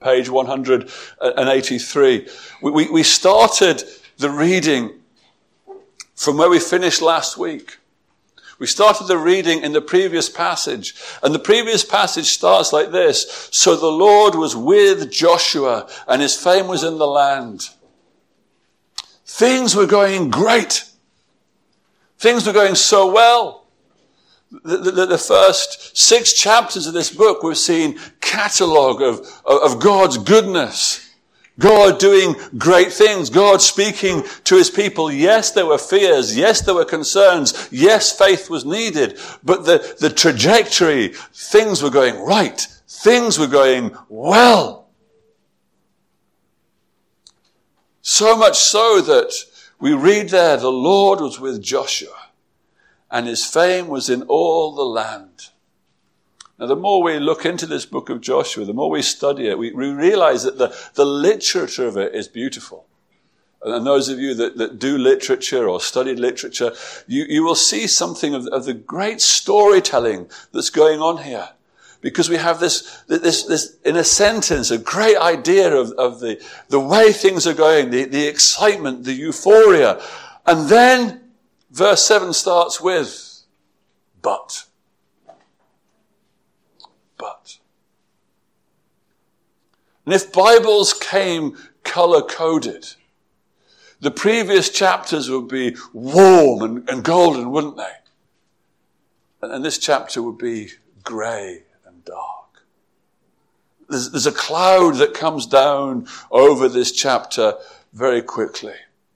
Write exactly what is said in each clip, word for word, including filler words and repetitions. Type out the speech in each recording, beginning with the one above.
page one hundred eighty-three. We, we, we started the reading from where we finished last week. We started the reading in the previous passage, and the previous passage starts like this. So the Lord was with Joshua, and his fame was in the land. Things were going great. Things were going so well. The, the, the first six chapters of this book, we've seen catalogue of, of God's goodness. God doing great things. God speaking to his people. Yes, there were fears. Yes, there were concerns. Yes, faith was needed. But the, the trajectory, things were going right. Things were going well. So much so that we read there, the Lord was with Joshua, and his fame was in all the land. Now, the more we look into this book of Joshua, the more we study it, we, we realize that the, the literature of it is beautiful. And those of you that, that do literature or studied literature, you, you will see something of, of the great storytelling that's going on here. Because we have this, this, this, in a sentence, a great idea of, of the, the way things are going, the, the excitement, the euphoria. And then verse seven starts with, but. But. And if Bibles came color-coded, the previous chapters would be warm and, and golden, wouldn't they? And, and this chapter would be grey and dark. There's, there's a cloud that comes down over this chapter very quickly.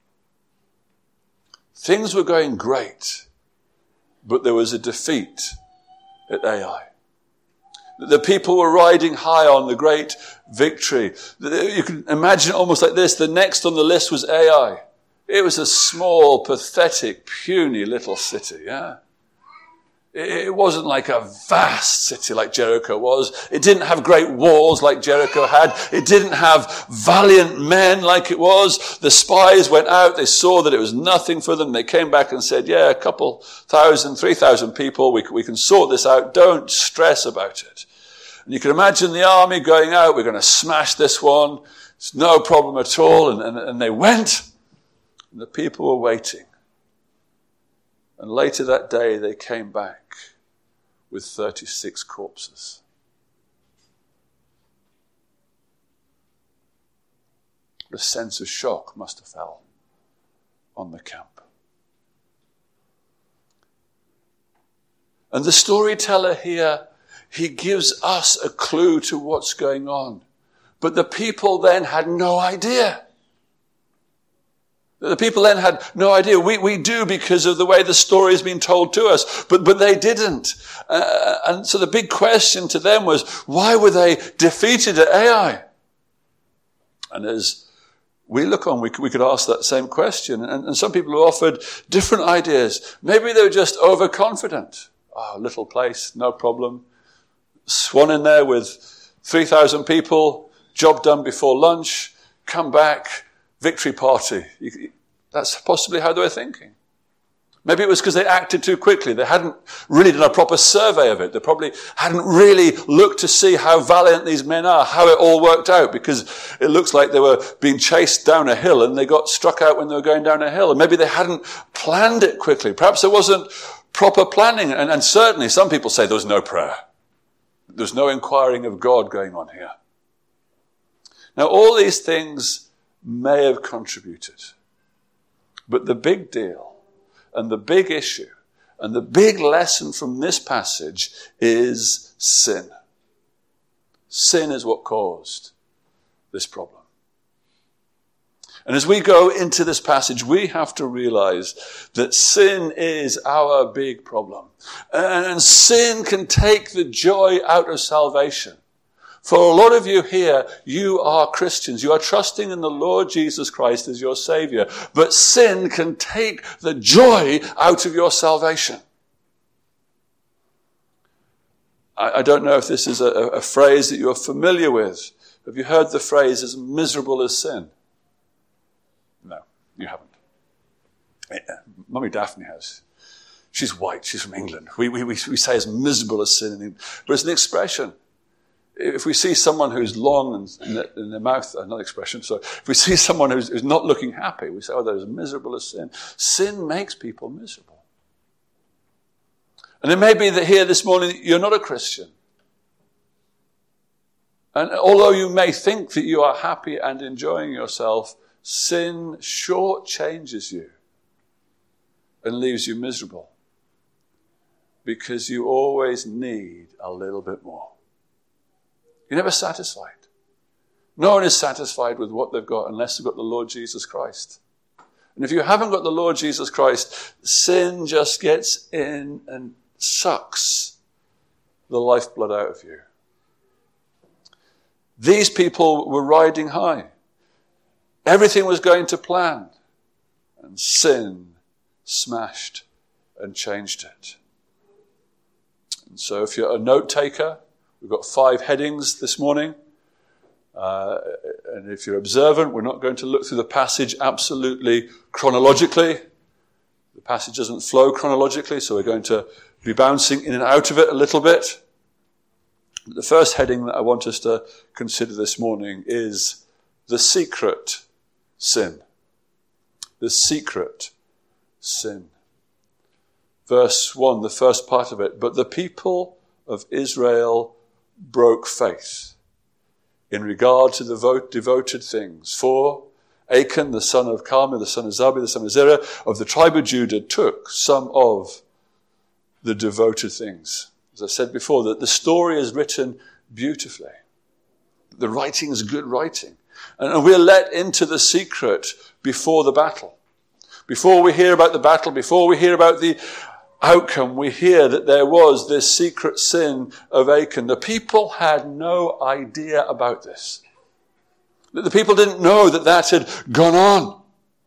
Things were going great, but there was a defeat at Ai. The people were riding high on the great victory. You can imagine it almost like this. The next on the list was Ai. It was a small, pathetic, puny little city, yeah? It wasn't like a vast city like Jericho was. It didn't have great walls like Jericho had. It didn't have valiant men like it was. The spies went out. They saw that it was nothing for them. They came back and said, yeah, a couple thousand, three thousand people. We, we can sort this out. Don't stress about it. And you can imagine the army going out. We're going to smash this one. It's no problem at all. And, and, and they went. And the people were waiting. And later that day, they came back with thirty-six corpses. The sense of shock must have fell on the camp. And the storyteller here, he gives us a clue to what's going on. But the people then had no idea. The people then had no idea. We, we do because of the way the story has been told to us, but, but they didn't. Uh, and so the big question to them was, why were they defeated at Ai? And as we look on, we, we could ask that same question. And, and some people have offered different ideas. Maybe they were just overconfident. Oh, little place, no problem. Swan in there with three thousand people, job done before lunch, come back, victory party. That's possibly how they were thinking. Maybe it was because they acted too quickly. They hadn't really done a proper survey of it. They probably hadn't really looked to see how valiant these men are, how it all worked out, because it looks like they were being chased down a hill and they got struck out when they were going down a hill. And maybe they hadn't planned it quickly. Perhaps there wasn't proper planning. And, and certainly some people say there was no prayer. There's no inquiring of God going on here. Now, all these things may have contributed. But the big deal and the big issue and the big lesson from this passage is sin. Sin is what caused this problem. And as we go into this passage, we have to realize that sin is our big problem. And sin can take the joy out of salvation. For a lot of you here, you are Christians. You are trusting in the Lord Jesus Christ as your Savior. But sin can take the joy out of your salvation. I, I don't know if this is a, a phrase that you're familiar with. Have you heard the phrase, as miserable as sin? No, you haven't. Yeah, Mummy Daphne has. She's white. She's from England. We, we, we say as miserable as sin. But it's an expression. If we see someone who's long and in, the, in their mouth, another expression, so if we see someone who's, who's not looking happy, we say, oh, they're as miserable as sin. Sin makes people miserable. And it may be that here this morning you're not a Christian. And although you may think that you are happy and enjoying yourself, sin shortchanges you and leaves you miserable. Because you always need a little bit more. You're never satisfied. No one is satisfied with what they've got unless they've got the Lord Jesus Christ. And if you haven't got the Lord Jesus Christ, sin just gets in and sucks the lifeblood out of you. These people were riding high. Everything was going to plan. And sin smashed and changed it. And so if you're a note taker, we've got five headings this morning. Uh, and if you're observant, we're not going to look through the passage absolutely chronologically. The passage doesn't flow chronologically, so we're going to be bouncing in and out of it a little bit. The first heading that I want us to consider this morning is the secret sin. The secret sin. Verse one, the first part of it. But the people of Israel broke faith in regard to the devote, devoted things. For Achan, the son of Carmi, the son of Zabi, the son of Zerah, of the tribe of Judah, took some of the devoted things. As I said before, that the story is written beautifully. The writing is good writing. And we're let into the secret before the battle. Before we hear about the battle, before we hear about the outcome, we hear that there was this secret sin of Achan. The people had no idea about this. The people didn't know that that had gone on.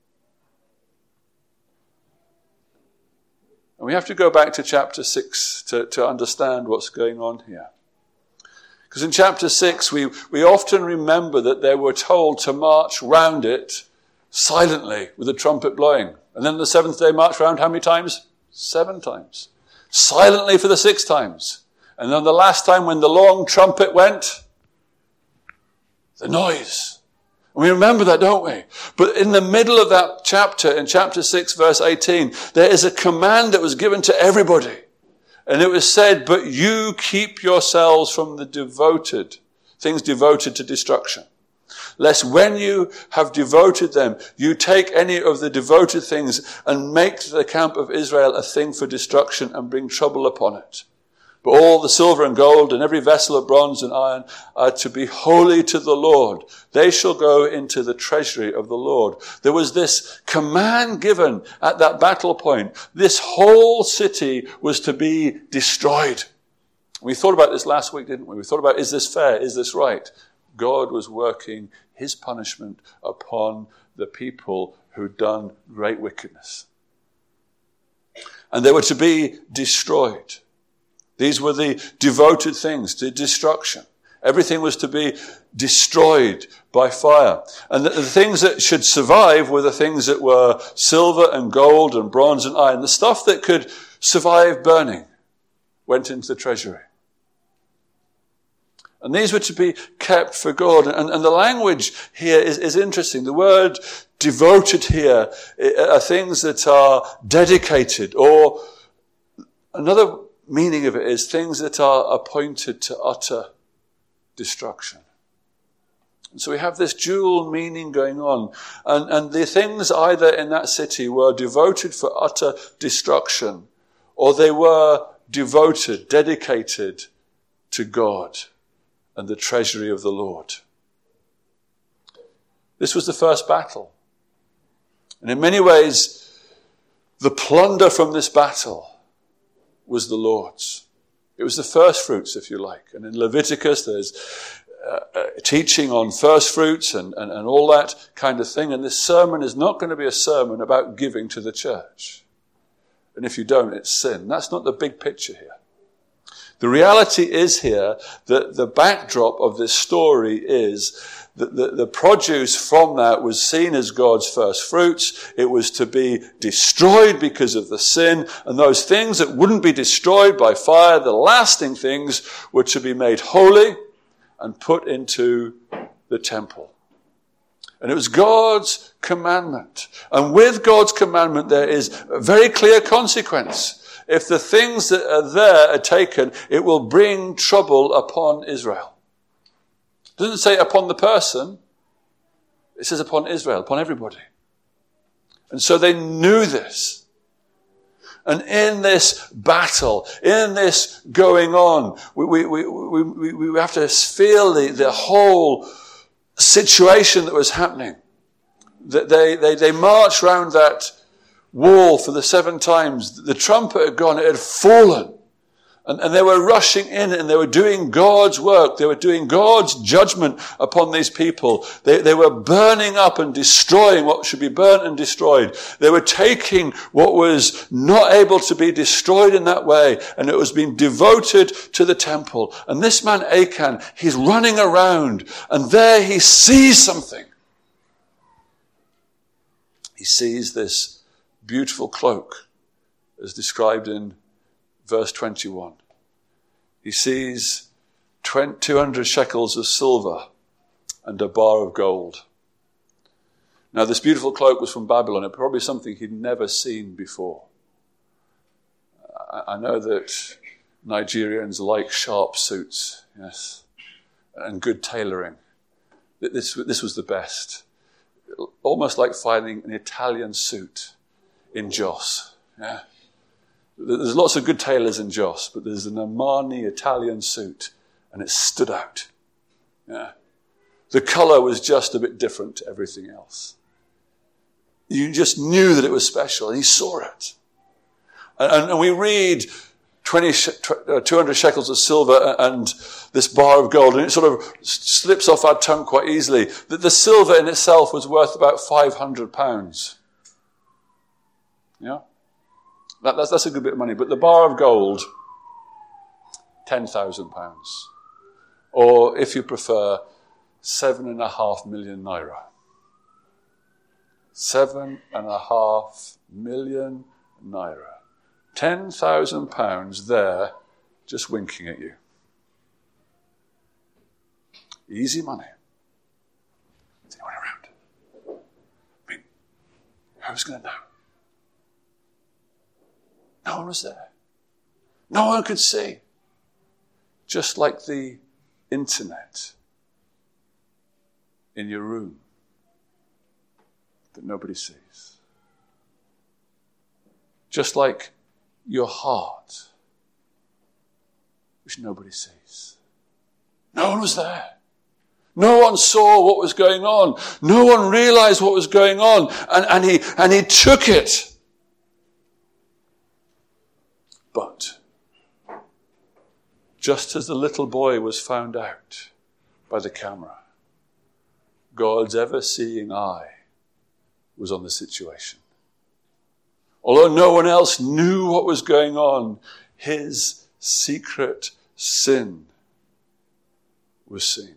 And we have to go back to chapter six to, to understand what's going on here. Because in chapter six, we, we often remember that they were told to march round it silently with a trumpet blowing. And then the seventh day march round how many times? Seven times. Silently for the six times. And then the last time when the long trumpet went, the noise. And we remember that, don't we? But in the middle of that chapter, in chapter six, verse eighteen, there is a command that was given to everybody. And it was said, but you keep yourselves from the devoted, things devoted to destruction. Lest when you have devoted them, you take any of the devoted things and make the camp of Israel a thing for destruction and bring trouble upon it. But all the silver and gold and every vessel of bronze and iron are to be holy to the Lord. They shall go into the treasury of the Lord. There was this command given at that battle point. This whole city was to be destroyed. We thought about this last week, didn't we? We thought about, is this fair? Is this right? God was working his punishment upon the people who'd done great wickedness. And they were to be destroyed. These were the devoted things to destruction. Everything was to be destroyed by fire. And the, the things that should survive were the things that were silver and gold and bronze and iron. The stuff that could survive burning went into the treasury. And these were to be kept for God. And, and the language here is, is interesting. The word devoted here are things that are dedicated, or another meaning of it is things that are appointed to utter destruction. And so we have this dual meaning going on. And, and the things either in that city were devoted for utter destruction, or they were devoted, dedicated to God and the treasury of the Lord. This was the first battle. And in many ways, the plunder from this battle was the Lord's. It was the first fruits, if you like. And in Leviticus, there's uh, uh, teaching on first fruits and, and, and all that kind of thing. And this sermon is not going to be a sermon about giving to the church. And if you don't, it's sin. That's not the big picture here. The reality is here that the backdrop of this story is that the, the produce from that was seen as God's first fruits. It was to be destroyed because of the sin. And those things that wouldn't be destroyed by fire, the lasting things, were to be made holy and put into the temple. And it was God's commandment. And with God's commandment, there is a very clear consequence. If the things that are there are taken, it will bring trouble upon Israel. It doesn't say upon the person. It says upon Israel, upon everybody. And so they knew this. And in this battle, in this going on, we, we, we, we, we have to feel the, the whole situation that was happening. That they, they, they marched round that wall for the seven times. The trumpet had gone, it had fallen. And, and they were rushing in and they were doing God's work. They were doing God's judgment upon these people. They, they were burning up and destroying what should be burnt and destroyed. They were taking what was not able to be destroyed in that way, and it was being devoted to the temple. And this man Achan, he's running around, and there he sees something. He sees this beautiful cloak as described in verse twenty-one. He sees two hundred shekels of silver and a bar of gold. Now, this beautiful cloak was from Babylon. It was probably something he'd never seen before. I know that Nigerians like sharp suits, yes, and good tailoring. This, this was the best. Almost like finding an Italian suit in Jos. Yeah. There's lots of good tailors in Jos, but there's an Armani Italian suit, and it stood out. Yeah. The colour was just a bit different to everything else. You just knew that it was special, and he saw it. And, and, and we read twenty, two hundred shekels of silver and this bar of gold, and it sort of slips off our tongue quite easily, that the silver in itself was worth about five hundred pounds. Yeah? That, that's, that's a good bit of money. But the bar of gold, ten thousand pounds. Or, if you prefer, seven and a half million naira. Seven and a half million naira. Ten thousand pounds there, just winking at you. Easy money. Is anyone around? I mean, who's going to know? No one was there. No one could see. Just like the internet in your room that nobody sees. Just like your heart, which nobody sees. No one was there. No one saw what was going on. No one realized what was going on. And, and he and he took it. But just as the little boy was found out by the camera, God's ever-seeing eye was on the situation. Although no one else knew what was going on, his secret sin was seen.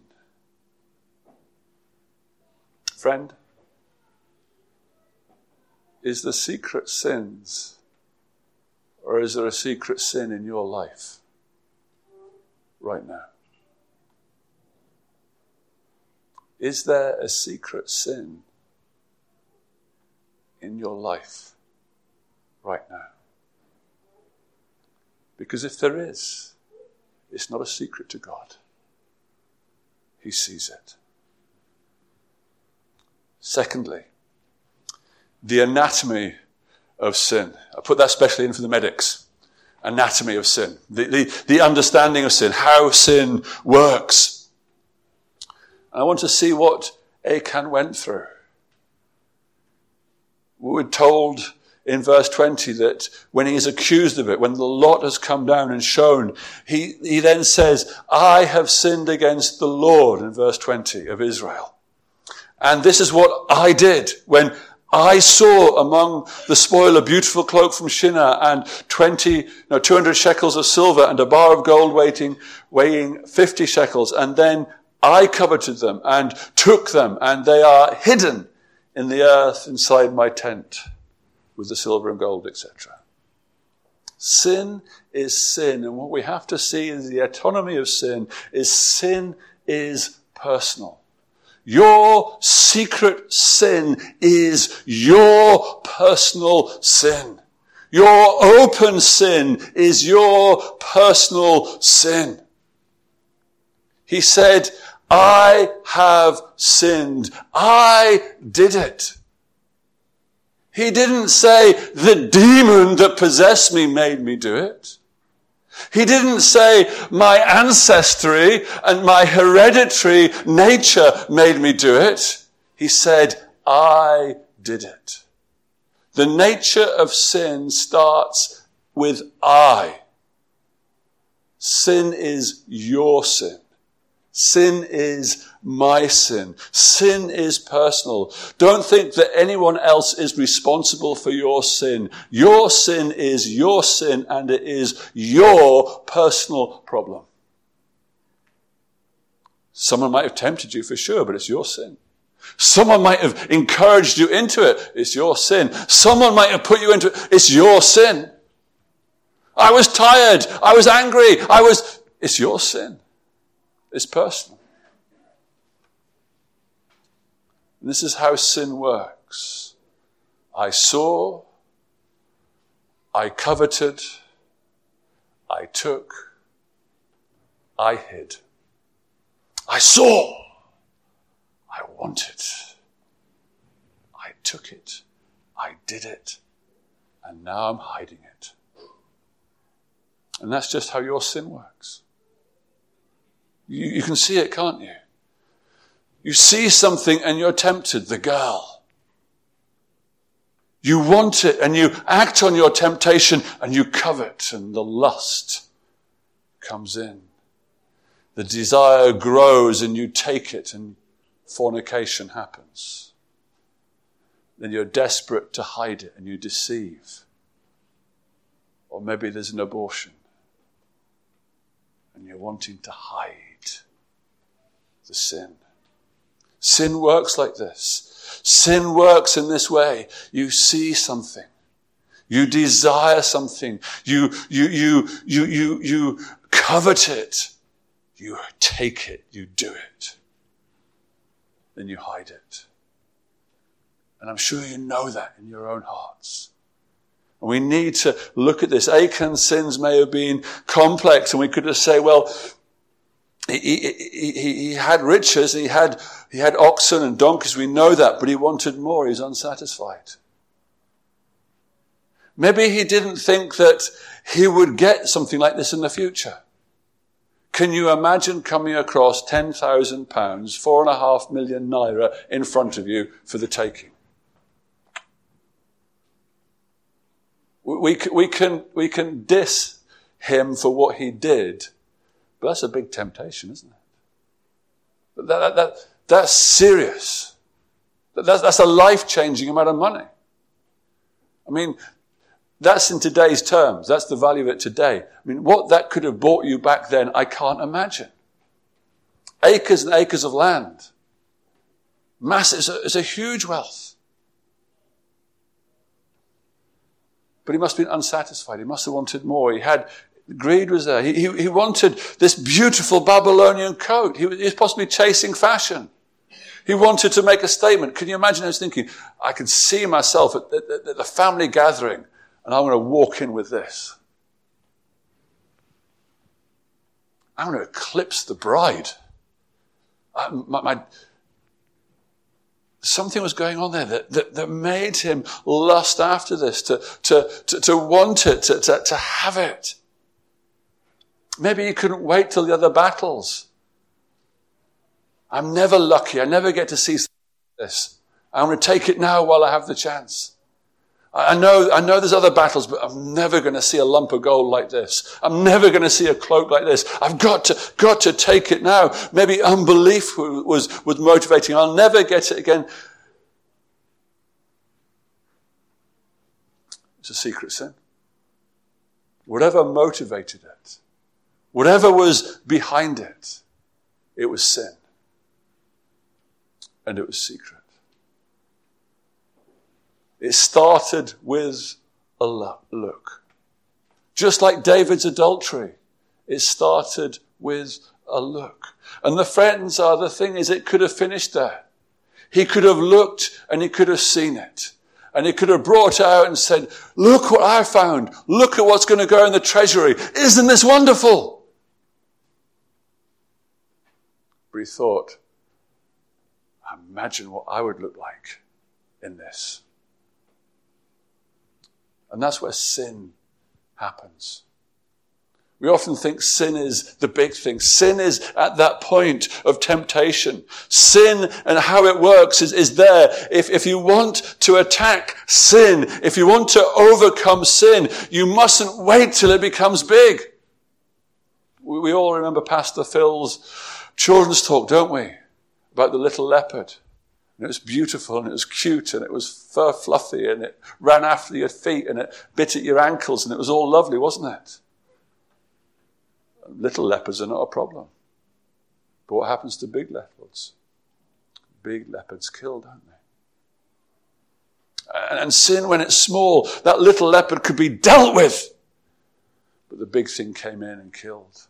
Friend, is the secret sins, or is there a secret sin in your life right now? Is there a secret sin in your life right now? Because if there is, it's not a secret to God. He sees it. Secondly, the anatomy of sin. I put that especially in for the medics. Anatomy of sin. The, the, the understanding of sin. How sin works. I want to see what Achan went through. We're told in verse twenty that when he is accused of it, when the lot has come down and shown, he, he then says, I have sinned against the Lord, in verse twenty of Israel. And this is what I did when I saw among the spoil a beautiful cloak from Shinar and twenty, no, two hundred shekels of silver and a bar of gold weighing, weighing fifty shekels. And then I coveted them and took them, and they are hidden in the earth inside my tent with the silver and gold, et cetera. Sin is sin, and what we have to see is the autonomy of sin is sin is personal. Your secret sin is your personal sin. Your open sin is your personal sin. He said, I have sinned. I did it. He didn't say, the demon that possessed me made me do it. He didn't say, my ancestry and my hereditary nature made me do it. He said, I did it. The nature of sin starts with I. Sin is your sin. Sin is my sin. Sin is personal. Don't think that anyone else is responsible for your sin. Your sin is your sin, and it is your personal problem. Someone might have tempted you for sure, but it's your sin. Someone might have encouraged you into it. It's your sin. Someone might have put you into it. It's your sin. I was tired. I was angry. I was... It's your sin. It's personal. And this is how sin works. I saw, I coveted, I took, I hid. I saw, I wanted, I took it, I did it, and now I'm hiding it. And that's just how your sin works. You, you can see it, can't you? You see something and you're tempted, the girl. You want it and you act on your temptation and you covet, and the lust comes in. The desire grows and you take it and fornication happens. Then you're desperate to hide it and you deceive. Or maybe there's an abortion and you're wanting to hide the sin. Sin works like this. Sin works in this way. You see something. You desire something. You, you, you, you, you, you covet it. You take it. You do it. Then you hide it. And I'm sure you know that in your own hearts. And we need to look at this. Achan's sins may have been complex, and we could just say, well, He, he, he, he had riches, he had, he had oxen and donkeys, we know that, but he wanted more, he's unsatisfied. Maybe he didn't think that he would get something like this in the future. Can you imagine coming across ten thousand pounds, four and a half million naira in front of you for the taking? We, we, we can, we can diss him for what he did, but that's a big temptation, isn't it? That, that, that, that's serious. That, that's a life-changing amount of money. I mean, that's in today's terms. That's the value of it today. I mean, what that could have bought you back then, I can't imagine. Acres and acres of land. Massive. It's a, it's a huge wealth. But he must have been unsatisfied. He must have wanted more. He had... Greed was there. He, he, he wanted this beautiful Babylonian coat. He was, he was possibly chasing fashion. He wanted to make a statement. Can you imagine? I was thinking, I can see myself at the, at the family gathering, and I'm going to walk in with this. I'm going to eclipse the bride. I, my, my, something was going on there that, that, that made him lust after this, to, to, to, to want it, to, to, to have it. Maybe he couldn't wait till the other battles. I'm never lucky. I never get to see this. I'm going to take it now while I have the chance. I know, I know there's other battles, but I'm never going to see a lump of gold like this. I'm never going to see a cloak like this. I've got to, got to take it now. Maybe unbelief was, was motivating. I'll never get it again. It's a secret sin. Whatever motivated it, whatever was behind it, it was sin. And it was secret. It started with a look. Just like David's adultery, it started with a look. And the friends are, the thing is, it could have finished there. He could have looked and he could have seen it. And he could have brought out and said, look what I found. Look at what's going to go in the treasury. Isn't this wonderful? But he thought, imagine what I would look like in this. And that's where sin happens. We often think sin is the big thing. Sin is at that point of temptation. Sin and how it works is, is there. If, if you want to attack sin, if you want to overcome sin, you mustn't wait till it becomes big. We, we all remember Pastor Phil's children's talk, don't we? About the little leopard. And it was beautiful and it was cute and it was fur fluffy and it ran after your feet and it bit at your ankles and it was all lovely, wasn't it? Little leopards are not a problem. But what happens to big leopards? Big leopards kill, don't they? And sin, when it's small, that little leopard could be dealt with. But the big thing came in and killed.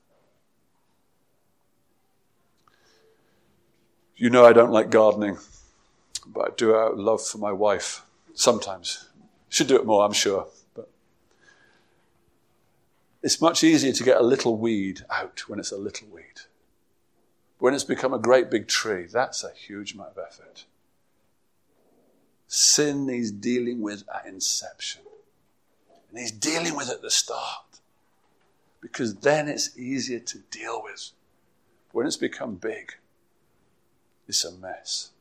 You know I don't like gardening, but I do out of love for my wife. Sometimes. Should do it more, I'm sure. It's much easier to get a little weed out when it's a little weed. When it's become a great big tree, that's a huge amount of effort. Sin needs dealing with at inception. And he's dealing with at the start. Because then it's easier to deal with. When it's become big, it's a mess.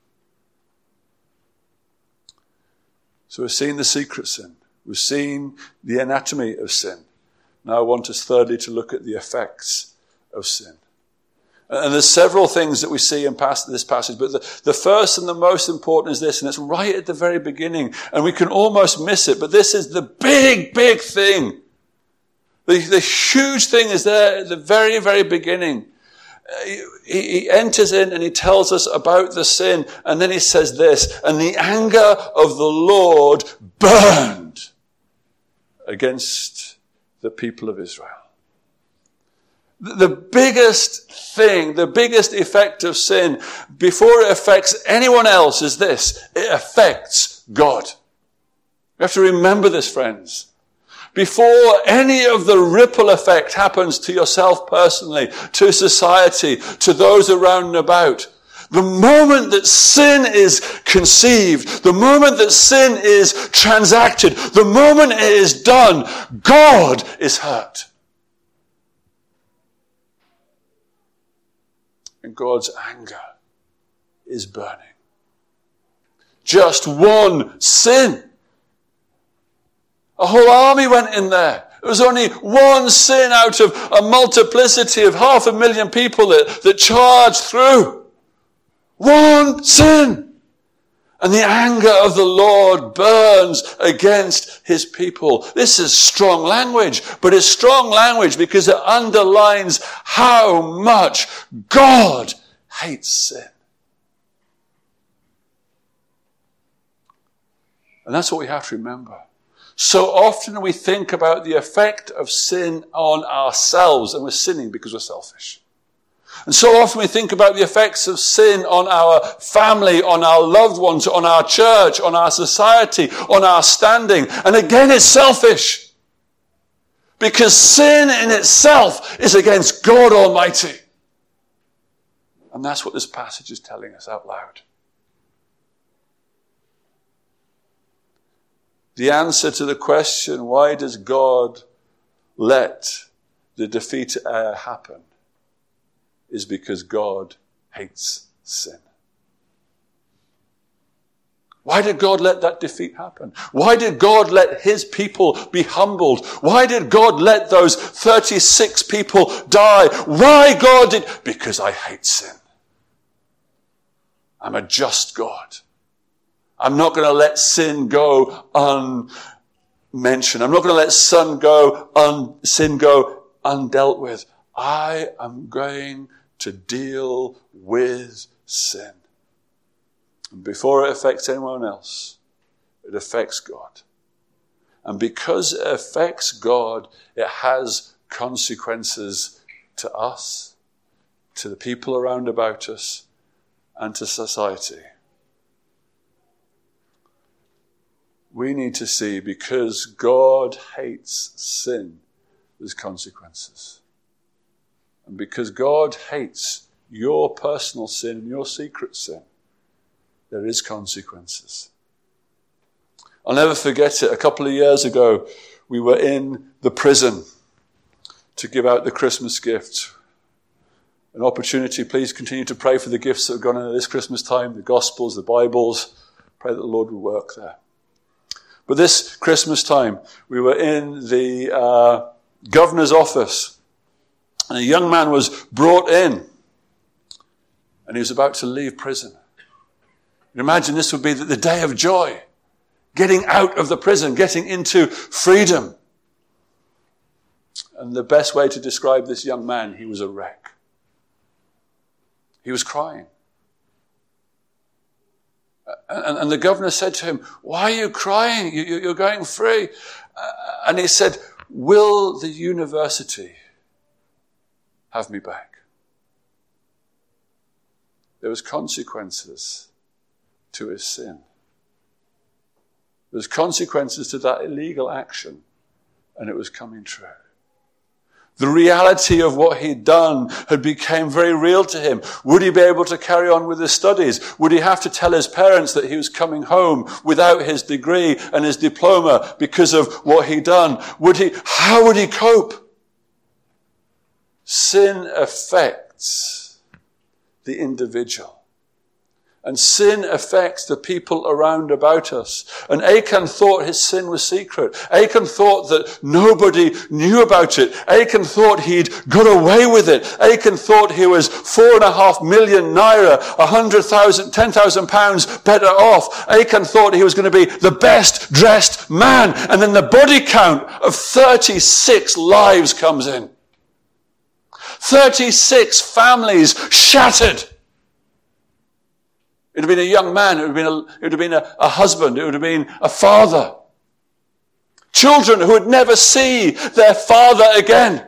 So we've seen the secret sin. We've seen the anatomy of sin. Now I want us thirdly to look at the effects of sin. And there's several things that we see in past, this passage, but the, the first and the most important is this, and it's right at the very beginning, and we can almost miss it, but this is the big, big thing. The, the huge thing is there at the very, very beginning. He, he enters in and he tells us about the sin, and then he says this, and the anger of the Lord burned against the people of Israel. The biggest thing, the biggest effect of sin before it affects anyone else is this. It affects God. You have to remember this, friends. Before any of the ripple effect happens to yourself personally, to society, to those around and about, the moment that sin is conceived, the moment that sin is transacted, the moment it is done, God is hurt. And God's anger is burning. Just one sin. A whole army went in there. It was only one sin out of a multiplicity of half a million people that, that charged through. One sin. And the anger of the Lord burns against his people. This is strong language, but it's strong language because it underlines how much God hates sin. And that's what we have to remember. So often we think about the effect of sin on ourselves, and we're sinning because we're selfish. And so often we think about the effects of sin on our family, on our loved ones, on our church, on our society, on our standing. And again, it's selfish. Because sin in itself is against God Almighty. And that's what this passage is telling us out loud. The answer to the question, why does God let the defeat of Ai happen, is because God hates sin. Why did God let that defeat happen? Why did God let his people be humbled? Why did God let those thirty-six people die? Why God did? Because I hate sin. I'm a just God. I'm not going to let sin go unmentioned. I'm not going to let sin go, un, sin go undealt with. I am going to deal with sin. And before it affects anyone else, it affects God. And because it affects God, it has consequences to us. to the people around about us and to society. We need to see, because God hates sin, there's consequences. And because God hates your personal sin and your secret sin, there is consequences. I'll never forget it. A couple of years ago, we were in the prison to give out the Christmas gifts. An opportunity, please continue to pray for the gifts that have gone into this Christmas time, the Gospels, the Bibles. Pray that the Lord will work there. But this Christmas time, we were in the uh, governor's office, and a young man was brought in, and he was about to leave prison. You imagine this would be the, the day of joy, getting out of the prison, getting into freedom. And the best way to describe this young man, he was a wreck. He was crying. And, and the governor said to him, "Why are you crying? You, you're going free." Uh, and he said, "Will the university have me back?" There was consequences to his sin. There was consequences to that illegal action, and it was coming true. The reality of what he'd done had become very real to him. Would he be able to carry on with his studies? Would he have to tell his parents that he was coming home without his degree and his diploma because of what he'd done? Would he, how would he cope? Sin affects the individual. And sin affects the people around about us. And Achan thought his sin was secret. Achan thought that nobody knew about it. Achan thought he'd got away with it. Achan thought he was four and a half million naira, a hundred thousand, ten thousand pounds better off. Achan thought he was going to be the best dressed man. And then the body count of thirty-six lives comes in. thirty-six families shattered. It would have been a young man, it would have been, a, it would have been a, a husband, it would have been a father. Children who would never see their father again.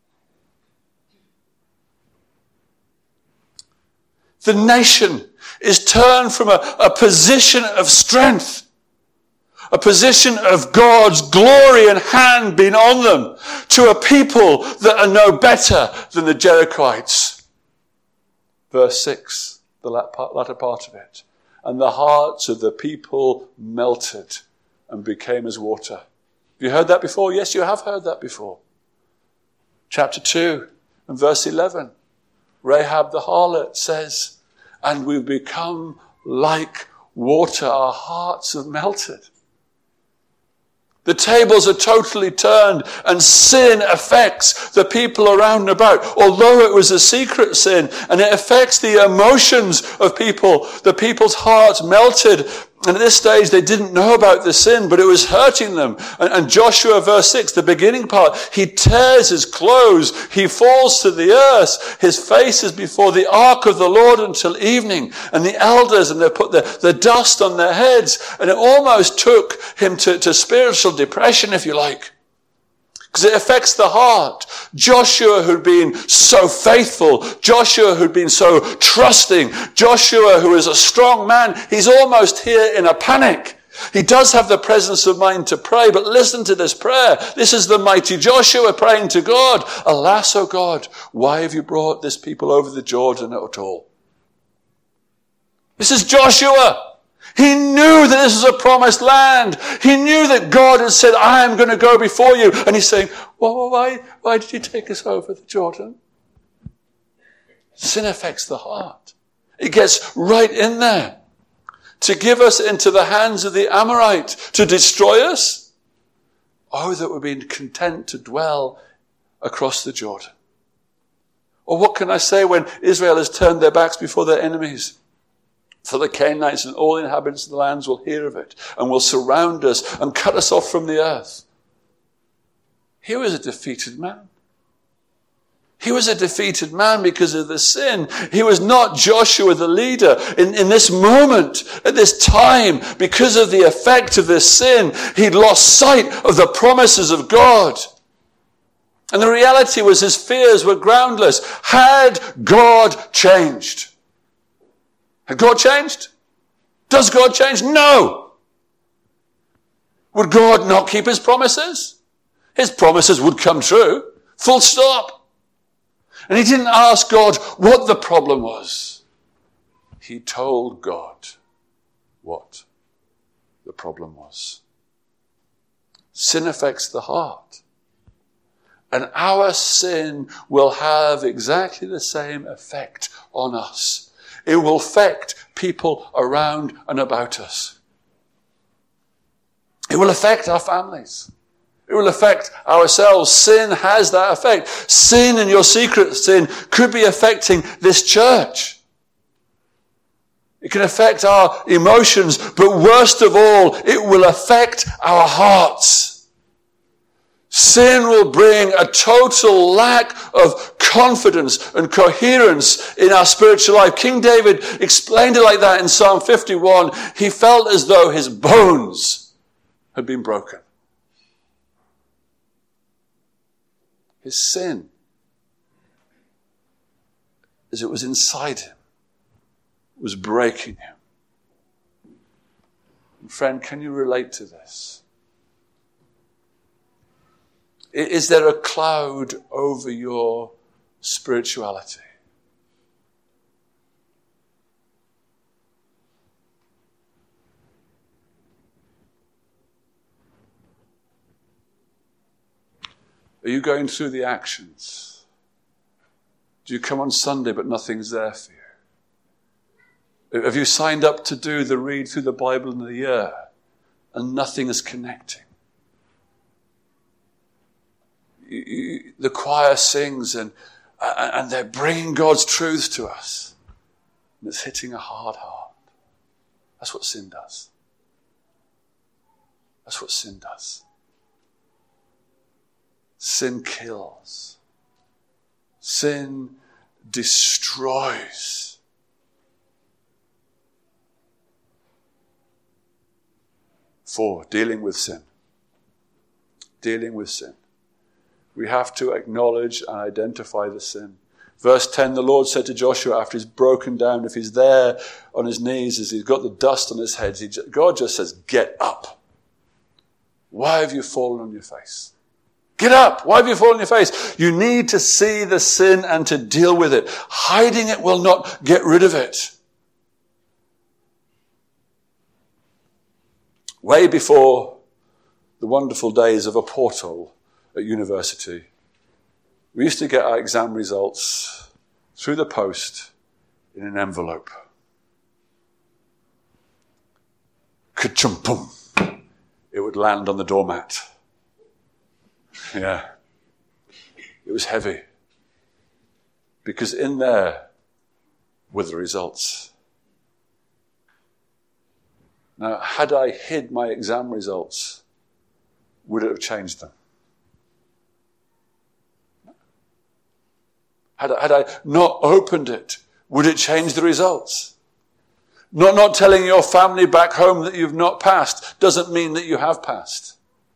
The nation is turned from a, a position of strength, a position of God's glory and hand being on them, to a people that are no better than the Jerichites. Verse six. The latter part of it. And the hearts of the people melted and became as water. Have you heard that before? Yes, you have heard that before. Chapter two and verse eleven. Rahab the harlot says, "And we've become like water. Our hearts have melted." The tables are totally turned, and sin affects the people around and about. Although it was a secret sin, and it affects the emotions of people, the people's hearts melted. And at this stage, they didn't know about the sin, but it was hurting them. And, and Joshua, verse six, the beginning part, he tears his clothes. He falls to the earth. His face is before the ark of the Lord until evening. And the elders, and they put the, the dust on their heads. And it almost took him to, to spiritual depression, if you like. Because it affects the heart. Joshua, who'd been so faithful, Joshua, who'd been so trusting, Joshua, who is a strong man, he's almost here in a panic. He does have the presence of mind to pray, but listen to this prayer. This is the mighty Joshua praying to God. "Alas, O God, why have you brought this people over the Jordan at all?" This is Joshua. He knew that this was a promised land. He knew that God had said, "I am going to go before you." And he's saying, well, why, why did you take us over the Jordan? Sin affects the heart. It gets right in there. To give us into the hands of the Amorite, to destroy us? Oh, that we've been content to dwell across the Jordan. Or what can I say when Israel has turned their backs before their enemies? For the Canaanites and all the inhabitants of the lands will hear of it and will surround us and cut us off from the earth. He was a defeated man. He was a defeated man because of the sin. He was not Joshua the leader. In, in this moment, at this time, because of the effect of this sin, he'd lost sight of the promises of God. And the reality was his fears were groundless. Had God changed? Had God changed? Does God change? No. Would God not keep his promises? His promises would come true. Full stop. And he didn't ask God what the problem was. He told God what the problem was. Sin affects the heart. And our sin will have exactly the same effect on us. It will affect people around and about us. It will affect our families. It will affect ourselves. Sin has that effect. Sin and your secret sin could be affecting this church. It can affect our emotions, but worst of all, it will affect our hearts. Sin will bring a total lack of confidence and coherence in our spiritual life. King David explained it like that in Psalm fifty-one. He felt as though his bones had been broken. His sin, as it was inside him, was breaking him. And friend, can you relate to this? Is there a cloud over your spirituality? Are you going through the actions? Do you come on Sunday but nothing's there for you? Have you signed up to do the read through the Bible in the year and nothing is connecting? You, you, the choir sings and, and they're bringing God's truth to us. And it's hitting a hard heart. That's what sin does. That's what sin does. Sin kills. Sin destroys. Four, dealing with sin. Dealing with sin. We have to acknowledge and identify the sin. Verse ten, the Lord said to Joshua after he's broken down, if he's there on his knees, as he's got the dust on his head, he, God just says, get up. Why have you fallen on your face? Get up. Why have you fallen on your face? You need to see the sin and to deal with it. Hiding it will not get rid of it. Way before the wonderful days of a portal at university, we used to get our exam results through the post in an envelope. Ka-chum-pum. It would land on the doormat. Yeah. It was heavy. Because in there were the results. Now, had I hid my exam results, would it have changed them? Had I, had I not opened it, would it change the results? Not, not telling your family back home that you've not passed doesn't mean that you have passed.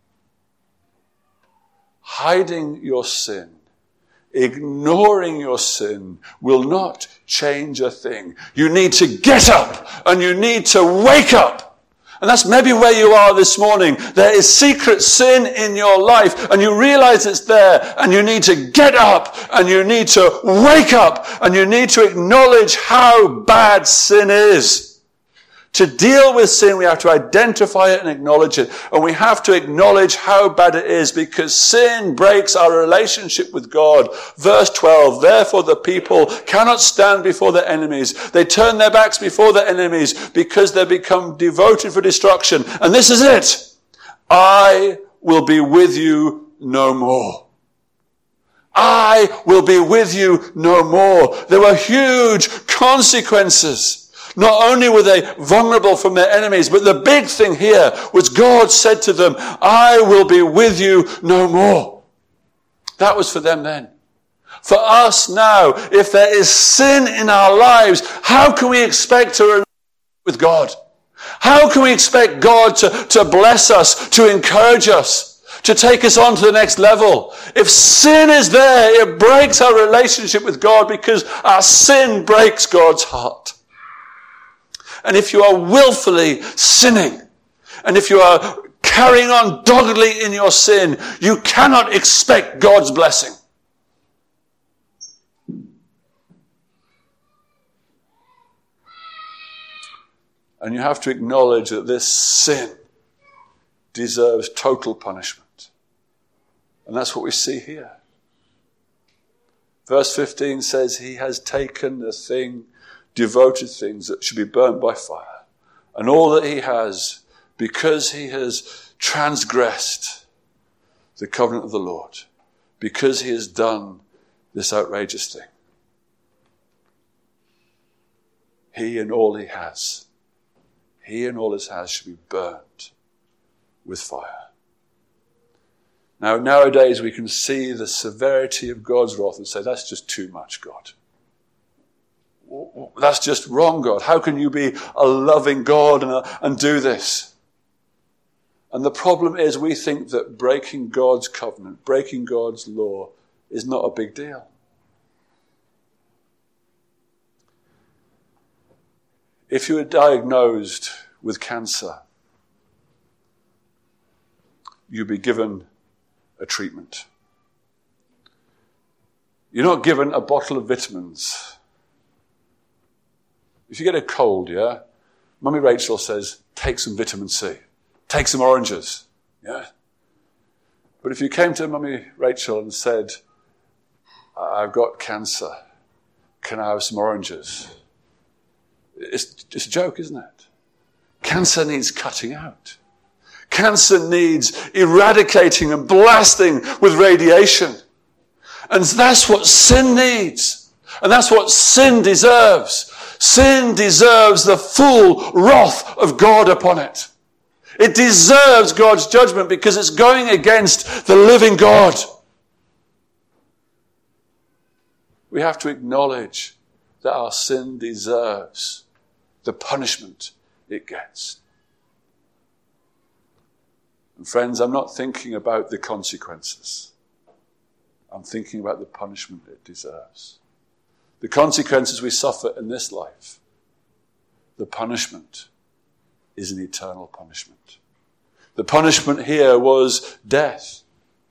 Hiding your sin, ignoring your sin will not change a thing. You need to get up and you need to wake up. And that's maybe where you are this morning. There is secret sin in your life and you realize it's there and you need to get up and you need to wake up and you need to acknowledge how bad sin is. To deal with sin, we have to identify it and acknowledge it. And we have to acknowledge how bad it is because sin breaks our relationship with God. Verse twelve, therefore the people cannot stand before their enemies. They turn their backs before their enemies because they become devoted for destruction. And this is it. I will be with you no more. I will be with you no more. There were huge consequences. Not only were they vulnerable from their enemies, but the big thing here was God said to them, I will be with you no more. That was for them then. For us now, if there is sin in our lives, how can we expect to relate with God? How can we expect God to, to bless us, to encourage us, to take us on to the next level. If sin is there, it breaks our relationship with God because our sin breaks God's heart. And if you are willfully sinning, and if you are carrying on doggedly in your sin, you cannot expect God's blessing. And you have to acknowledge that this sin deserves total punishment. And that's what we see here. Verse fifteen says, he has taken the thing, devoted things that should be burnt by fire, and all that he has, because he has transgressed the covenant of the Lord, because he has done this outrageous thing. He and all he has, he and all he has should be burnt with fire. Now, nowadays we can see the severity of God's wrath and say, that's just too much, God. That's just wrong, God. How can you be a loving God and, a, and do this? And the problem is we think that breaking God's covenant, breaking God's law is not a big deal. If you were diagnosed with cancer, you'd be given a treatment. You're not given a bottle of vitamins. If you get a cold, yeah, Mummy Rachel says, take some vitamin C. Take some oranges. Yeah. But if you came to Mummy Rachel and said, I've got cancer, can I have some oranges? It's just a joke, isn't it? Cancer needs cutting out. Cancer needs eradicating and blasting with radiation. And that's what sin needs. And that's what sin deserves. Sin deserves the full wrath of God upon it. It deserves God's judgment because it's going against the living God. We have to acknowledge that our sin deserves the punishment it gets. And friends, I'm not thinking about the consequences. I'm thinking about the punishment it deserves. The consequences we suffer in this life, the punishment is an eternal punishment. The punishment here was death.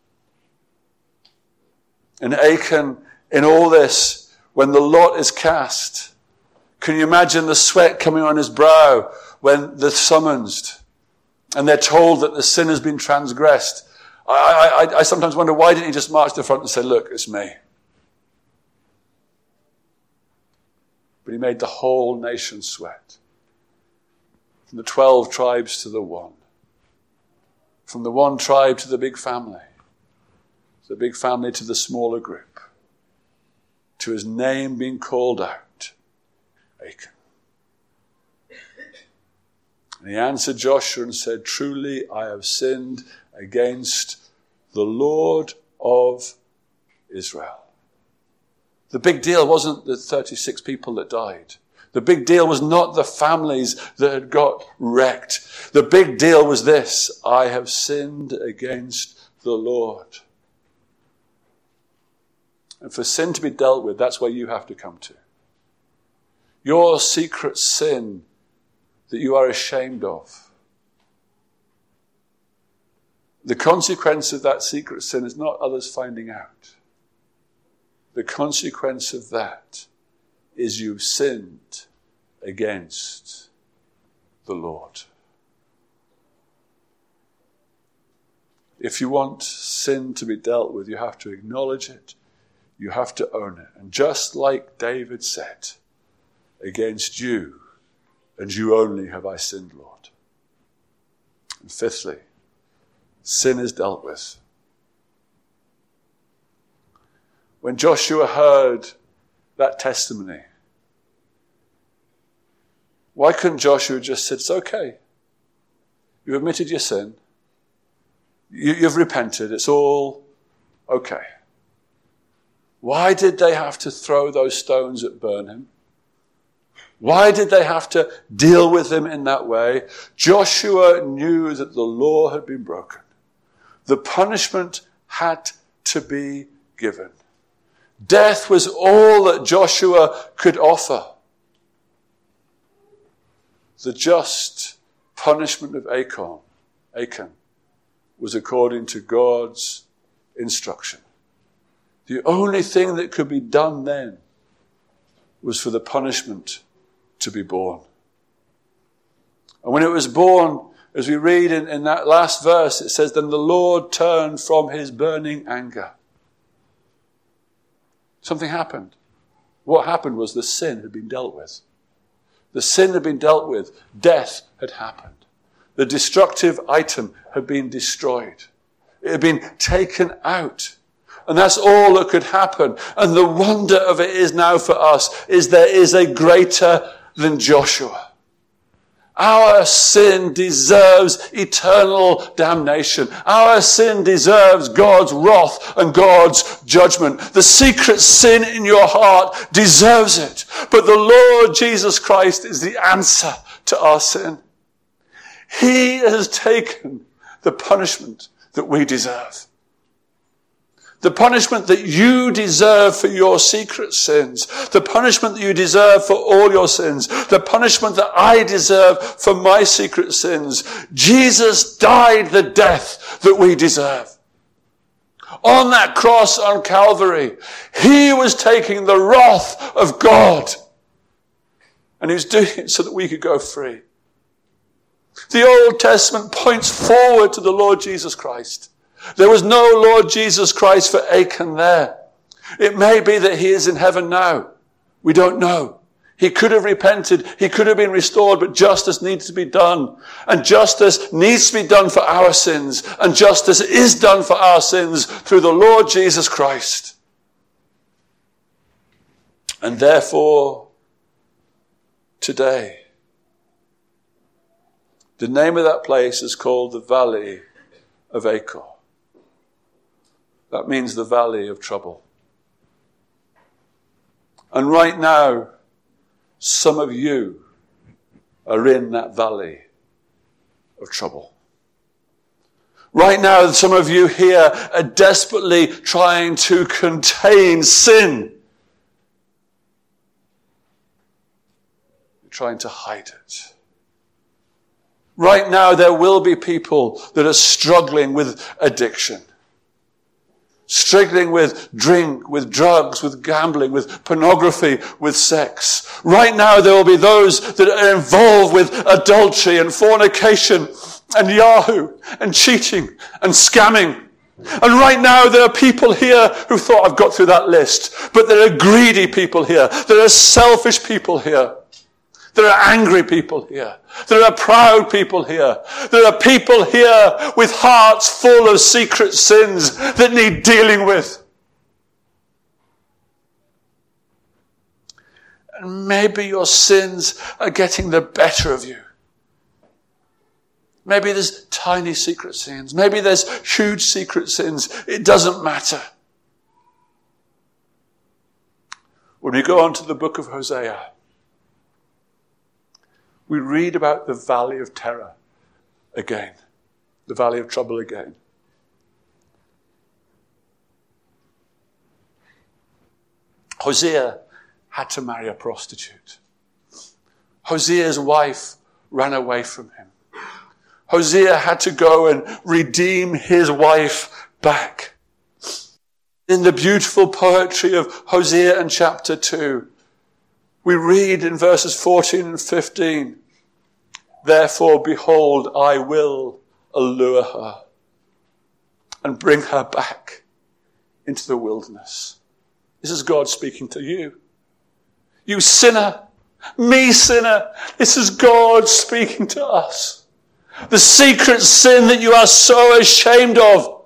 And Achan, in all this, when the lot is cast, can you imagine the sweat coming on his brow when they're summoned and they're told that the sin has been transgressed? I, I, I sometimes wonder, why didn't he just march to the front and say, look, it's me? But he made the whole nation sweat. From the twelve tribes to the one. From the one tribe to the big family. The big family to the smaller group. To his name being called out. Achan. And he answered Joshua and said, truly I have sinned against the Lord of Israel. The big deal wasn't the thirty-six people that died. The big deal was not the families that had got wrecked. The big deal was this: I have sinned against the Lord. And for sin to be dealt with, that's where you have to come to. Your secret sin that you are ashamed of. The consequence of that secret sin is not others finding out. The consequence of that is you've sinned against the Lord. If you want sin to be dealt with, you have to acknowledge it. You have to own it. And just like David said, against you and you only have I sinned, Lord. And fifthly, sin is dealt with. When Joshua heard that testimony, why couldn't Joshua just said, it's okay. You've admitted your sin. You, you've repented. It's all okay. Why did they have to throw those stones at Burnham? Why did they have to deal with him in that way? Joshua knew that the law had been broken. The punishment had to be given. Death was all that Joshua could offer. The just punishment of Achan, Achan was according to God's instruction. The only thing that could be done then was for the punishment to be borne. And when it was born, as we read in, in that last verse, it says, then the Lord turned from his burning anger. Something happened. What happened was the sin had been dealt with. The sin had been dealt with. Death had happened. The destructive item had been destroyed. It had been taken out. And that's all that could happen. And the wonder of it is now for us is there is a greater than Joshua. Our sin deserves eternal damnation. Our sin deserves God's wrath and God's judgment. The secret sin in your heart deserves it. But the Lord Jesus Christ is the answer to our sin. He has taken the punishment that we deserve. The punishment that you deserve for your secret sins. The punishment that you deserve for all your sins. The punishment that I deserve for my secret sins. Jesus died the death that we deserve. On that cross on Calvary, he was taking the wrath of God. And he was doing it so that we could go free. The Old Testament points forward to the Lord Jesus Christ. There was no Lord Jesus Christ for Achan there. It may be that he is in heaven now. We don't know. He could have repented. He could have been restored, but justice needs to be done. And justice needs to be done for our sins. And justice is done for our sins through the Lord Jesus Christ. And therefore, today, the name of that place is called the Valley of Achor. That means the valley of trouble. And right now, some of you are in that valley of trouble. Right now, some of you here are desperately trying to contain sin. You're trying to hide it. Right now, there will be people that are struggling with addiction. Struggling with drink, with drugs, with gambling, with pornography, with sex. Right now there will be those that are involved with adultery and fornication and Yahoo and cheating and scamming. And right now there are people here who thought I've got through that list. But there are greedy people here. There are selfish people here. There are angry people here. There are proud people here. There are people here with hearts full of secret sins that need dealing with. And maybe your sins are getting the better of you. Maybe there's tiny secret sins. Maybe there's huge secret sins. It doesn't matter. When we go on to the book of Hosea, we read about the valley of terror again, the valley of trouble again. Hosea had to marry a prostitute. Hosea's wife ran away from him. Hosea had to go and redeem his wife back. In the beautiful poetry of Hosea in chapter two, we read in verses fourteen and fifteen, therefore, behold, I will allure her and bring her back into the wilderness. This is God speaking to you. You sinner, me sinner, this is God speaking to us. The secret sin that you are so ashamed of.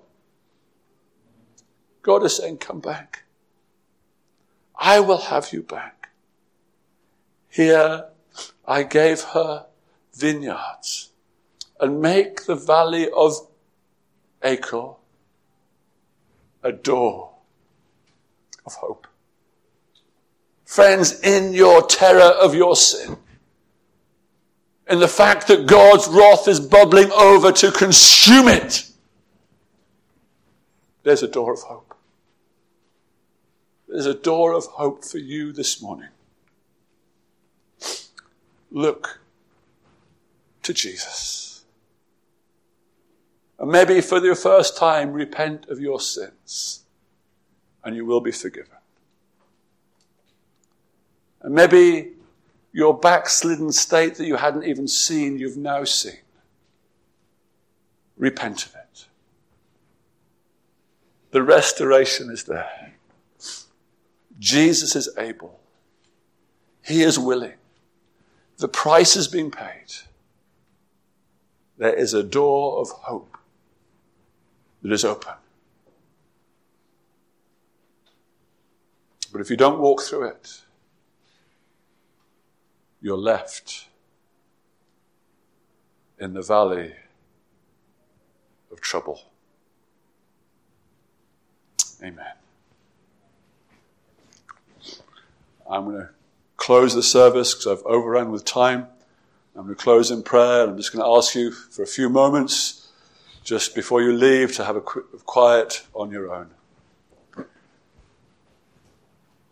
God is saying, come back. I will have you back. Here I gave her vineyards and make the valley of Achor a door of hope. Friends, in your terror of your sin, in the fact that God's wrath is bubbling over to consume it, there's a door of hope. There's a door of hope for you this morning. Look to Jesus. And maybe for the first time, repent of your sins, and you will be forgiven. And maybe your backslidden state that you hadn't even seen, you've now seen. Repent of it. The restoration is there. Jesus is able. He is willing. The price has been paid. There is a door of hope that is open. But if you don't walk through it, you're left in the valley of trouble. Amen. I'm going to close the service because I've overrun with time. I'm going to close in prayer. I'm just going to ask you for a few moments just before you leave to have a quiet on your own.